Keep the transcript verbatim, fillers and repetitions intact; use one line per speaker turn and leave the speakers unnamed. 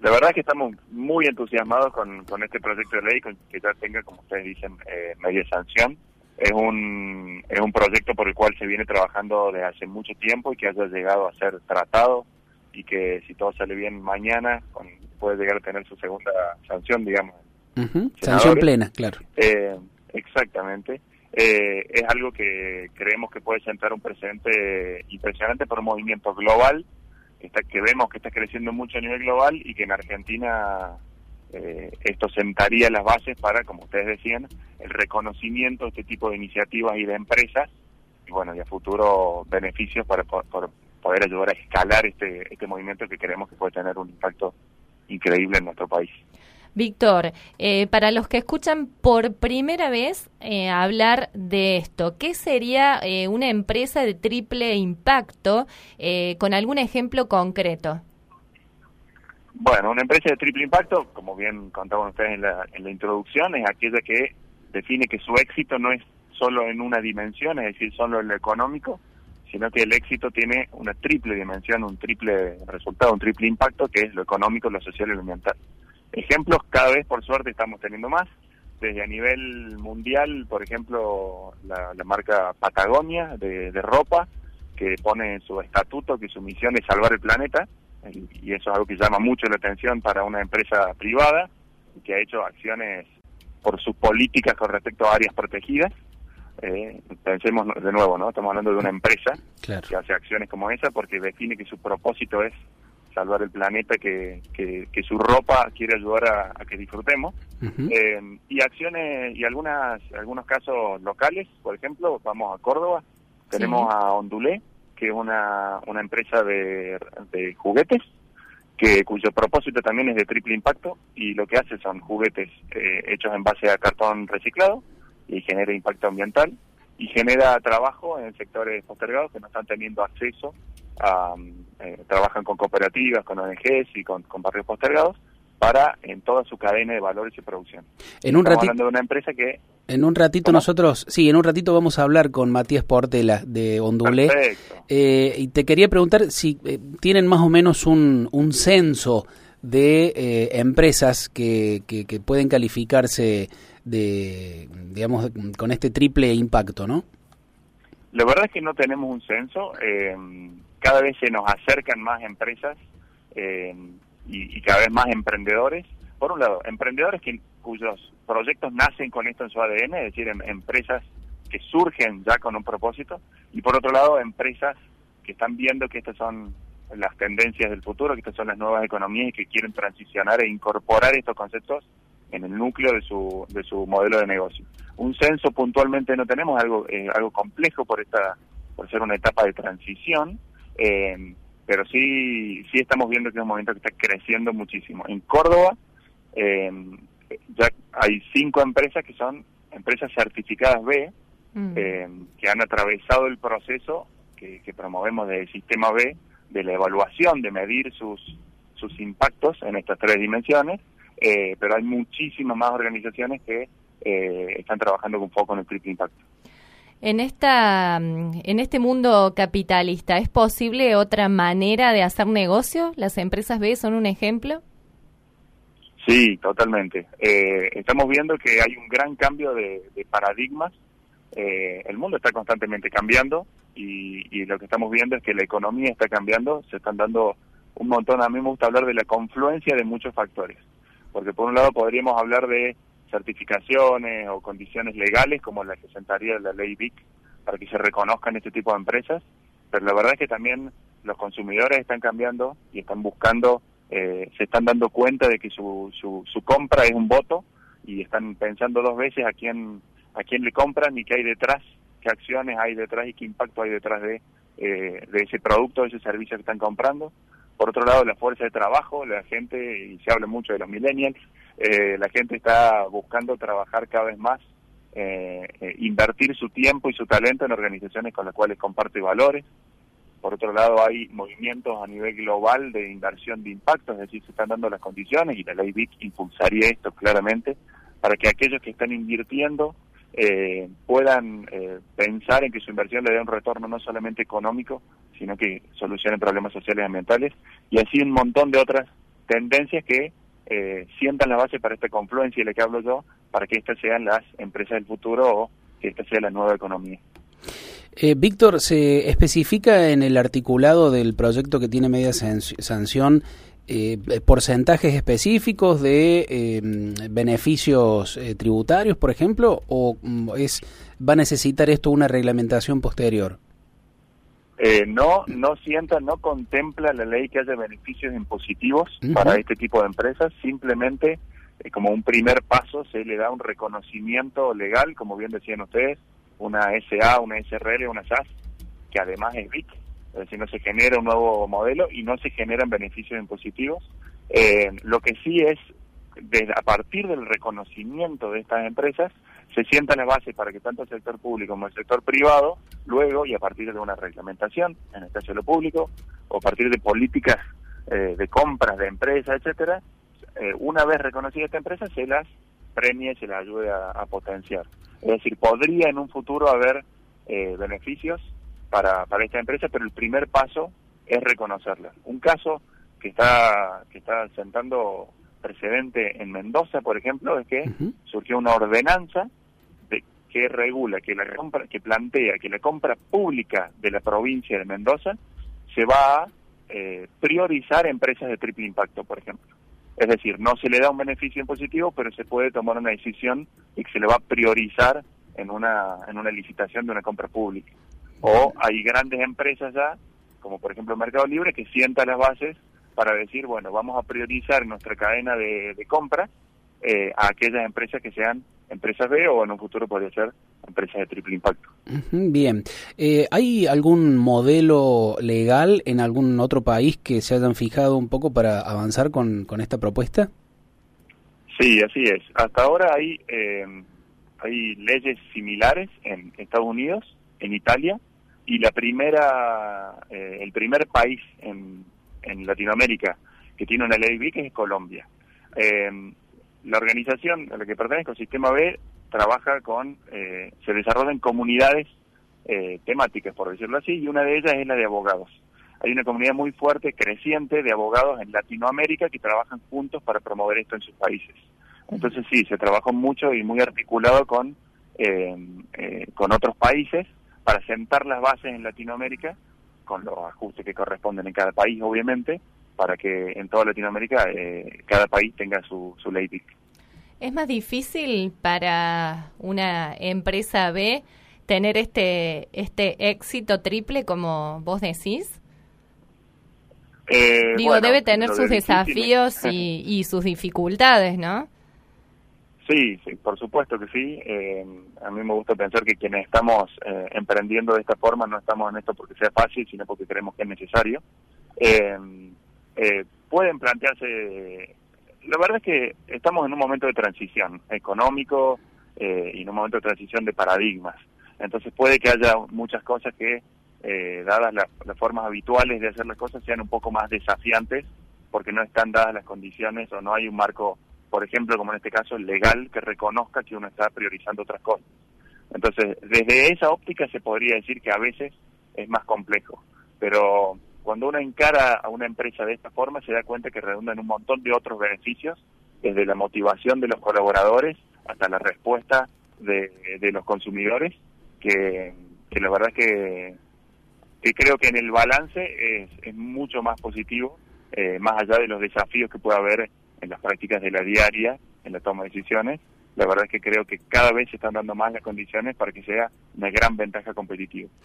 La verdad es que estamos muy entusiasmados con, con este proyecto de ley, con que ya tenga, como ustedes dicen, eh, media sanción. Es un es un proyecto por el cual se viene trabajando desde hace mucho tiempo y que haya llegado a ser tratado y que si todo sale bien mañana con, puede llegar a tener su segunda sanción, digamos.
Uh-huh. Sanción plena, claro.
Eh, exactamente. Eh, es algo que creemos que puede sentar un precedente impresionante por un movimiento global que, está, que vemos que está creciendo mucho a nivel global y que en Argentina eh, esto sentaría las bases para, como ustedes decían, el reconocimiento de este tipo de iniciativas y de empresas y bueno, y a futuro beneficios para, por, por poder ayudar a escalar este, este movimiento que creemos que puede tener un impacto increíble en nuestro país.
Víctor, eh, para los que escuchan por primera vez eh, hablar de esto, ¿qué sería eh, una empresa de triple impacto eh, con algún ejemplo concreto?
Bueno, una empresa de triple impacto, como bien contaban ustedes en la, en la introducción, es aquella que define que su éxito no es solo en una dimensión, es decir, solo en lo económico, sino que el éxito tiene una triple dimensión, un triple resultado, un triple impacto, que es lo económico, lo social y lo ambiental. Ejemplos cada vez, por suerte, estamos teniendo más. Desde a nivel mundial, por ejemplo, la, la marca Patagonia de, de ropa, que pone en su estatuto que su misión es salvar el planeta, y, y eso es algo que llama mucho la atención para una empresa privada, que ha hecho acciones por sus políticas con respecto a áreas protegidas. Eh, pensemos de nuevo, ¿no? Estamos hablando de una empresa claro. que hace acciones como esa porque define que su propósito es salvar el planeta, que, que, que su ropa quiere ayudar a, a que disfrutemos. Uh-huh. Eh, y acciones, y algunas algunos casos locales, por ejemplo, vamos a Córdoba, tenemos sí. a Ondulé, que es una, una empresa de, de juguetes, que cuyo propósito también es de triple impacto, y lo que hace son juguetes eh, hechos en base a cartón reciclado, y genera impacto ambiental, y genera trabajo en sectores postergados que no están teniendo acceso a, eh, trabajan con cooperativas, con O N Ges y con, con barrios postergados para en toda su cadena de valores y producción.
En un
Estamos
ratito,
hablando de una empresa que...
En un ratito ¿Cómo? nosotros, sí, en un ratito vamos a hablar con Matías Portela de Ondulé.
Perfecto.
Eh, y te quería preguntar si eh, tienen más o menos un, un censo de eh, empresas que, que, que pueden calificarse de, digamos, con este triple impacto, ¿no?
La verdad es que no tenemos un censo. Eh, cada vez se nos acercan más empresas eh, y, y cada vez más emprendedores. Por un lado, emprendedores que, cuyos proyectos nacen con esto en su A D N, es decir, em, empresas que surgen ya con un propósito. Y por otro lado, empresas que están viendo que estas son las tendencias del futuro, que estas son las nuevas economías y que quieren transicionar e incorporar estos conceptos en el núcleo de su de su modelo de negocio. Un censo puntualmente no tenemos, algo eh, algo complejo por esta por ser una etapa de transición, eh, pero sí sí estamos viendo que es un momento que está creciendo muchísimo. En Córdoba eh, ya hay cinco empresas que son empresas certificadas B, mm. eh, que han atravesado el proceso que, que promovemos del sistema B, de la evaluación, de medir sus sus impactos en estas tres dimensiones. Eh, pero hay muchísimas más organizaciones que eh, están trabajando con foco en el triple impacto.
En esta, en este mundo capitalista, ¿es posible otra manera de hacer negocio? ¿Las empresas B son un ejemplo?
Sí, totalmente. Eh, estamos viendo que hay un gran cambio de, de paradigmas. Eh, el mundo está constantemente cambiando y, y lo que estamos viendo es que la economía está cambiando. Se están dando un montón, a mí me gusta hablar de la confluencia de muchos factores. Porque por un lado podríamos hablar de certificaciones o condiciones legales como la que sentaría la ley B I C para que se reconozcan este tipo de empresas, pero la verdad es que también los consumidores están cambiando y están buscando, eh, se están dando cuenta de que su, su, su compra es un voto y están pensando dos veces a quién a quién le compran y qué hay detrás, qué acciones hay detrás y qué impacto hay detrás de, eh, de ese producto, de ese servicio que están comprando. Por otro lado, la fuerza de trabajo, la gente, y se habla mucho de los millennials, eh, la gente está buscando trabajar cada vez más, eh, eh, invertir su tiempo y su talento en organizaciones con las cuales comparte valores. Por otro lado, hay movimientos a nivel global de inversión de impacto, es decir, se están dando las condiciones y la ley B I C impulsaría esto claramente para que aquellos que están invirtiendo eh, puedan eh, pensar en que su inversión le dé un retorno no solamente económico, sino que solucionen problemas sociales y ambientales, y así un montón de otras tendencias que eh, sientan la base para esta confluencia de la que hablo yo, para que estas sean las empresas del futuro o que esta sea la nueva economía.
Eh, Víctor, ¿se especifica en el articulado del proyecto que tiene media sanción eh, porcentajes específicos de eh, beneficios eh, tributarios, por ejemplo, o es va a necesitar esto una reglamentación posterior?
Eh, no, no sienta, no contempla la ley que haya beneficios impositivos uh-huh. para este tipo de empresas, simplemente eh, como un primer paso se le da un reconocimiento legal, como bien decían ustedes, una S A, una S R L, una S A S, que además es B I C, es decir, no se genera un nuevo modelo y no se generan beneficios impositivos. Eh, lo que sí es, desde, a partir del reconocimiento de estas empresas, se sienta la base para que tanto el sector público como el sector privado, luego, y a partir de una reglamentación, en el caso de lo público, o a partir de políticas eh, de compras de empresas, etcétera, eh, una vez reconocida esta empresa, se las premie y se las ayude a, a potenciar. Es decir, podría en un futuro haber eh, beneficios para, para esta empresa, pero el primer paso es reconocerla. Un caso que está que está sentando precedente en Mendoza, por ejemplo, es que uh-huh. surgió una ordenanza de, que regula, que la compra, que plantea que la compra pública de la provincia de Mendoza se va a eh, priorizar empresas de triple impacto, por ejemplo. Es decir, no se le da un beneficio impositivo, pero se puede tomar una decisión y que se le va a priorizar en una en una licitación de una compra pública. O hay grandes empresas ya, como por ejemplo Mercado Libre, que sienta las bases para decir, bueno, vamos a priorizar nuestra cadena de, de compra eh, a aquellas empresas que sean empresas B o en un futuro podría ser empresas de triple impacto.
Bien. Eh, ¿Hay algún modelo legal en algún otro país que se hayan fijado un poco para avanzar con, con esta propuesta?
Sí, así es. Hasta ahora hay, eh, hay leyes similares en Estados Unidos, en Italia, y la primera, eh, el primer país en, en Latinoamérica que tiene una ley B I C es Colombia. Eh, la organización a la que pertenezco, Sistema B, trabaja con, eh, se desarrollan comunidades eh, temáticas, por decirlo así, y una de ellas es la de abogados. Hay una comunidad muy fuerte, creciente, de abogados en Latinoamérica que trabajan juntos para promover esto en sus países. Entonces sí, se trabajó mucho y muy articulado con, eh, eh, con otros países para sentar las bases en Latinoamérica, con los ajustes que corresponden en cada país, obviamente, para que en toda Latinoamérica eh, cada país tenga su, su ley B I C.
¿Es más difícil para una empresa B tener este este éxito triple, como vos decís?
Eh,
Digo,
bueno,
debe tener sus
de
desafíos y, y sus dificultades, ¿no?
Sí, sí, por supuesto que sí. Eh, a mí me gusta pensar que quienes estamos eh, emprendiendo de esta forma no estamos en esto porque sea fácil, sino porque creemos que es necesario. Eh, eh, pueden plantearse... La verdad es que estamos en un momento de transición económico eh, y en un momento de transición de paradigmas. Entonces puede que haya muchas cosas que, eh, dadas la, las formas habituales de hacer las cosas, sean un poco más desafiantes porque no están dadas las condiciones o no hay un marco, por ejemplo, como en este caso, legal que reconozca que uno está priorizando otras cosas. Entonces, desde esa óptica se podría decir que a veces es más complejo, pero cuando uno encara a una empresa de esta forma se da cuenta que redunda en un montón de otros beneficios, desde la motivación de los colaboradores hasta la respuesta de, de los consumidores, que, que la verdad que, que creo que en el balance es, es mucho más positivo, eh, más allá de los desafíos que pueda haber en las prácticas de la diaria, en la toma de decisiones. La verdad es que creo que cada vez se están dando más las condiciones para que sea una gran ventaja competitiva.